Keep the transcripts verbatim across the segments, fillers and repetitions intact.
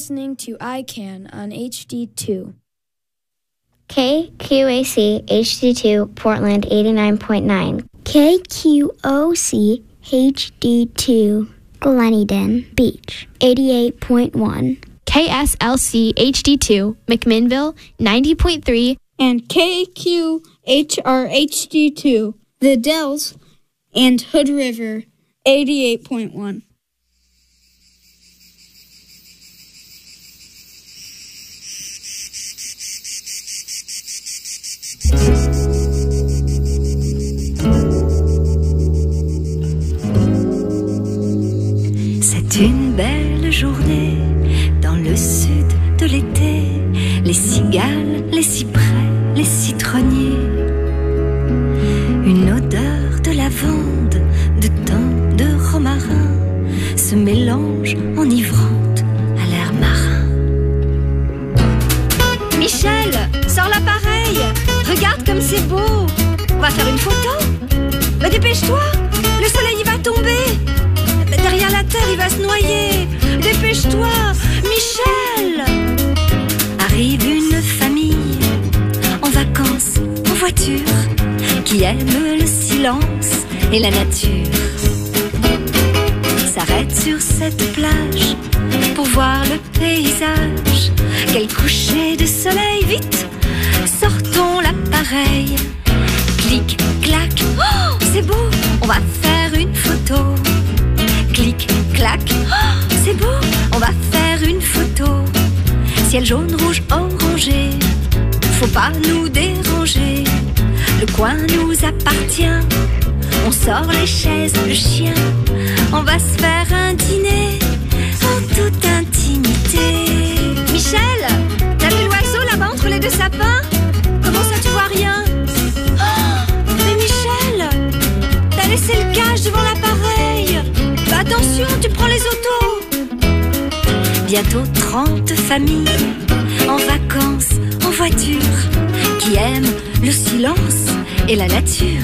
listening to I CAN on H D two. K Q A C H D two Portland eighty-nine point nine. K Q O C H D two Gleneden Beach eighty-eight point one. K S L C H D two McMinnville ninety point three. And K Q H R H D two The Dells and Hood River eighty-eight point one. C'est une belle journée dans le sud de l'été. Les cigales, les cyprès, les citronniers. Une odeur de lavande, de thym, de romarin se mélange enivrante à l'air marin. Michel, sors l'appareil. Regarde comme c'est beau. On va faire une photo. Mais dépêche-toi, le soleil il va tomber. Derrière la terre il va se noyer. Dépêche-toi, Michel. Arrive une famille en vacances, en voiture, qui aime le silence et la nature. S'arrête sur cette plage pour voir le paysage. Quel coucher de soleil, vite, sortons l'appareil. Clic, clac, oh, c'est beau, on va faire une photo. Clic, clac, oh, c'est beau, on va faire une photo. Ciel jaune, rouge, orangé, faut pas nous déranger. Le coin nous appartient, on sort les chaises, le chien. On va se faire un dîner en toute intimité. Michel, t'as vu l'oiseau là-bas entre les deux sapins? Comment ça tu vois rien? Oh, mais Michel, t'as laissé le cache devant l'appareil. Bah attention, tu prends les autos. Bientôt trente familles en vacances, en voiture, qui aiment le silence et la nature.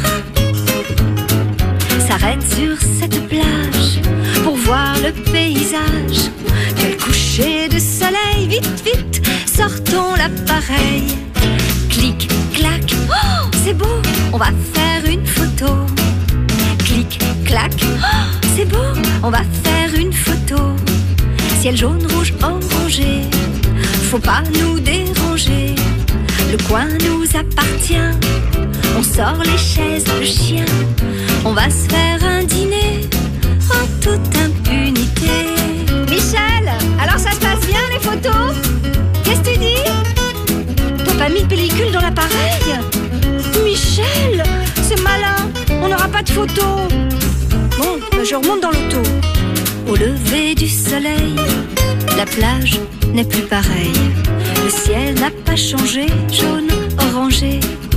S'arrête sur cette plage pour voir le paysage. Quel coucher de soleil, vite, vite, sortons l'appareil. Clic, clac, oh, c'est beau, on va faire une photo. Clic, clac, oh, c'est beau, on va faire une photo. Ciel jaune, rouge, orangé, faut pas nous déranger. Le coin nous appartient, on sort les chaises, le chien. On va se faire un dîner en toute impunité. Michel, alors ça se passe bien les photos? Qu'est-ce que tu dis? T'as pas mis de pellicule dans l'appareil? Michel, c'est malin, on n'aura pas de photos. Bon, ben je remonte dans l'auto. Au lever du soleil, la plage n'est plus pareille. Le ciel n'a pas changé, jaune, orangé.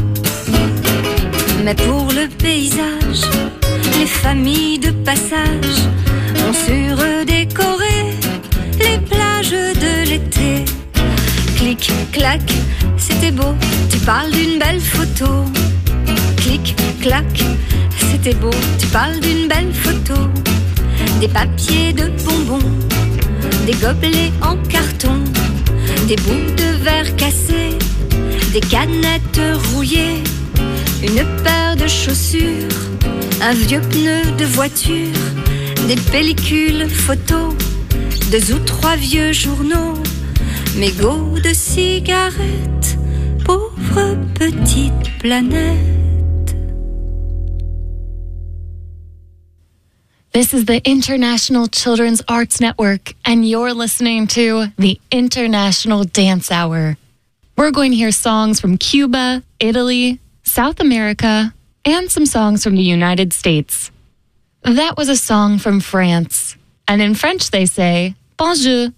Mais pour le paysage, les familles de passage ont su redécorer les plages de l'été. Clic, clac, c'était beau, tu parles d'une belle photo. Clic, clac, c'était beau, tu parles d'une belle photo. Des papiers de bonbons, des gobelets en carton, des bouts de verre cassés, des canettes rouillées, une paire de chaussures, un vieux pneu de voiture, des pellicules photos, deux ou trois vieux journaux, mégots de cigarettes, pauvre petite planète. This is the International Children's Arts Network, and you're listening to the International Dance Hour. We're going to hear songs from Cuba, Italy, South America, and some songs from the United States. That was a song from France, and in French they say, Bonjour.